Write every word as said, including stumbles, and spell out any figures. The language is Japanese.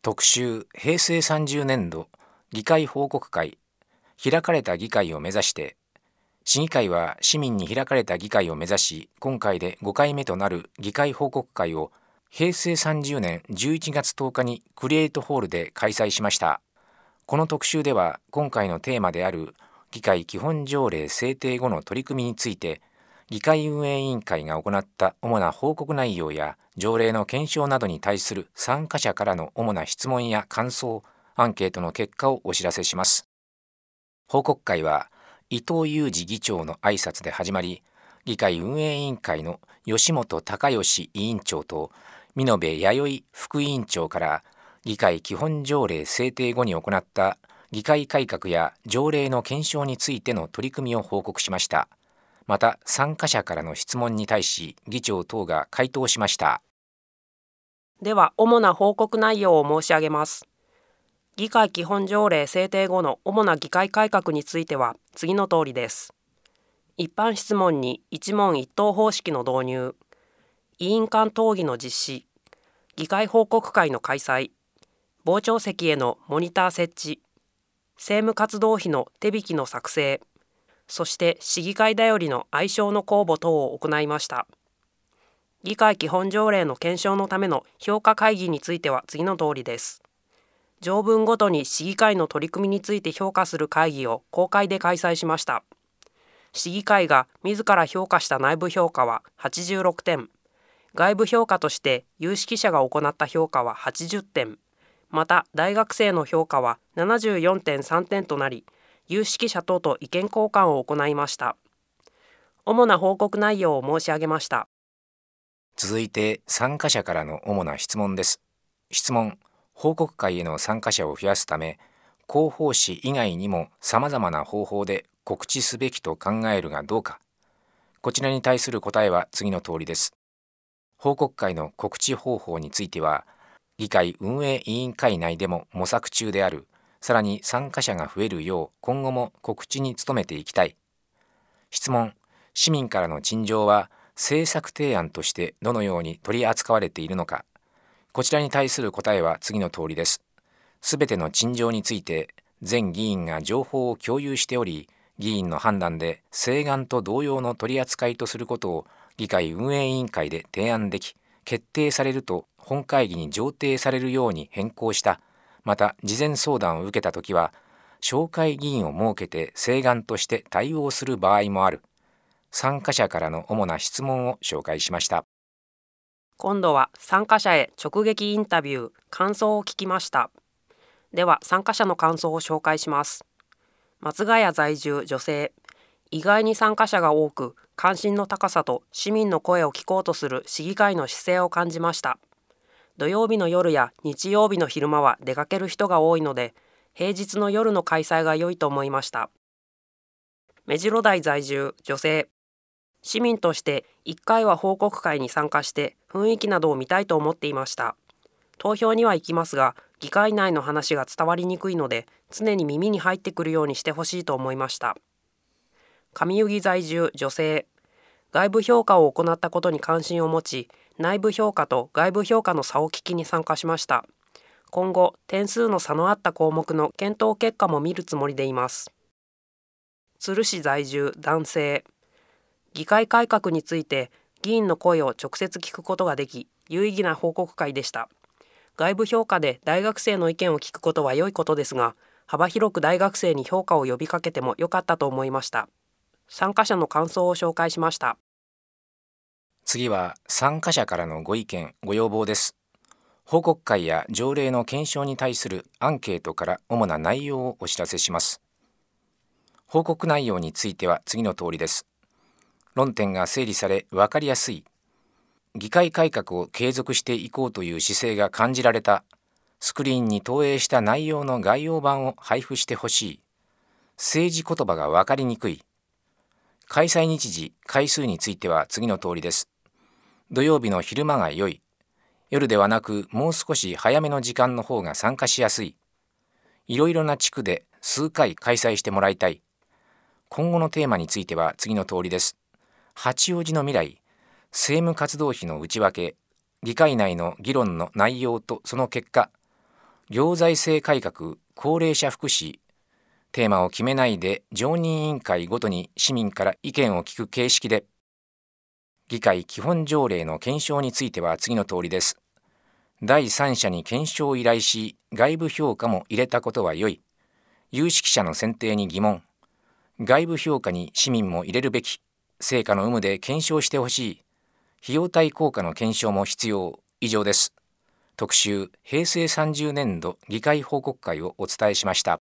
特集平成さんじゅうねんど議会報告会開かれた議会を目指して、市議会は市民に開かれた議会を目指し、今回でごかいめとなる議会報告会を平成さんじゅうねんじゅういちがつとおかにクリエイトホールで開催しました。この特集では、今回のテーマである議会基本条例制定後の取り組みについて、議会運営委員会が行った主な報告内容や条例の検証などに対する参加者からの主な質問や感想、アンケートの結果をお知らせします。報告会は伊藤裕二議長の挨拶で始まり、議会運営委員会の吉本隆義委員長と美濃部弥生副委員長から議会基本条例制定後に行った議会改革や条例の検証についての取り組みを報告しました。また参加者からの質問に対し議長等が回答しました。 では主な報告内容を申し上げます。議会基本条例制定後の主な議会改革については次の通りです。一般質問に一問一答方式の導入、委員間討議の実施、議会報告会の開催、傍聴席へのモニター設置、政務活動費の手引きの作成、そして市議会だよりの愛称の公募等を行いました。議会基本条例の検証のための評価会議については次の通りです。条文ごとに市議会の取り組みについて評価する会議を公開で開催しました。市議会が自ら評価した内部評価ははちじゅうろくてん、外部評価として有識者が行った評価ははちじゅってん、また大学生の評価は ななじゅうよんてんさんてんとなり、有識者等と意見交換を行いました。主な報告内容を申し上げました。 続いて参加者からの主な質問です。質問、報告会への参加者を増やすため、広報誌以外にもさまざまな方法で告知すべきと考えるがどうか。こちらに対する答えは次の通りです。報告会の告知方法については、議会運営委員会内でも模索中である。さらに参加者が増えるよう今後も告知に努めていきたい。質問、市民からの陳情は政策提案としてどのように取り扱われているのか。こちらに対する答えは次の通りです。すべての陳情について全議員が情報を共有しており、議員の判断で請願と同様の取り扱いとすることを議会運営委員会で提案でき、決定されると本会議に上呈されるように変更した。また事前相談を受けたときは紹介議員を設けて請願として対応する場合もある。参加者からの主な質問を紹介しました。 今度は参加者へ直撃インタビュー、感想を聞きました。では参加者の感想を紹介します。松ヶ谷在住女性、意外に参加者が多く関心の高さと市民の声を聞こうとする市議会の姿勢を感じました。土曜日の夜や日曜日の昼間は出かける人が多いので、平日の夜の開催が良いと思いました。目白台在住女性、市民としていっかいは報告会に参加して雰囲気などを見たいと思っていました。投票には行きますが、議会内の話が伝わりにくいので、常に耳に入ってくるようにしてほしいと思いました。上湯木在住女性、外部評価を行ったことに関心を持ち、内部評価と外部評価の差を聞きに参加しました。今後、点数の差のあった項目の検討結果も見るつもりでいます。鶴市在住男性、議会改革について議員の声を直接聞くことができ、有意義な報告会でした。外部評価で大学生の意見を聞くことは良いことですが、幅広く大学生に評価を呼びかけても良かったと思いました。参加者の感想を紹介しました。 次は参加者からのご意見、ご要望です。報告会や条例の検証に対するアンケートから主な内容をお知らせします。報告内容については次の通りです。論点が整理され分かりやすい。議会改革を継続していこうという姿勢が感じられた。スクリーンに投影した内容の概要版を配布してほしい。政治言葉が分かりにくい。開催日時、回数については次の通りです。土曜日の昼間が良い。夜ではなくもう少し早めの時間の方が参加しやすい。いろいろな地区で数回開催してもらいたい。今後のテーマについては次の通りです。八王子の未来、政務活動費の内訳、議会内の議論の内容とその結果、 行財政改革、高齢者福祉、テーマを決めないで常任委員会ごとに市民から意見を聞く形式で、議会基本条例の検証については次の通りです。第三者に検証を依頼し、外部評価も入れたことは良い。有識者の選定に疑問。外部評価に市民も入れるべき。成果の有無で検証してほしい。費用対効果の検証も必要。以上です。特集、平成さんじゅうねんど議会報告会をお伝えしました。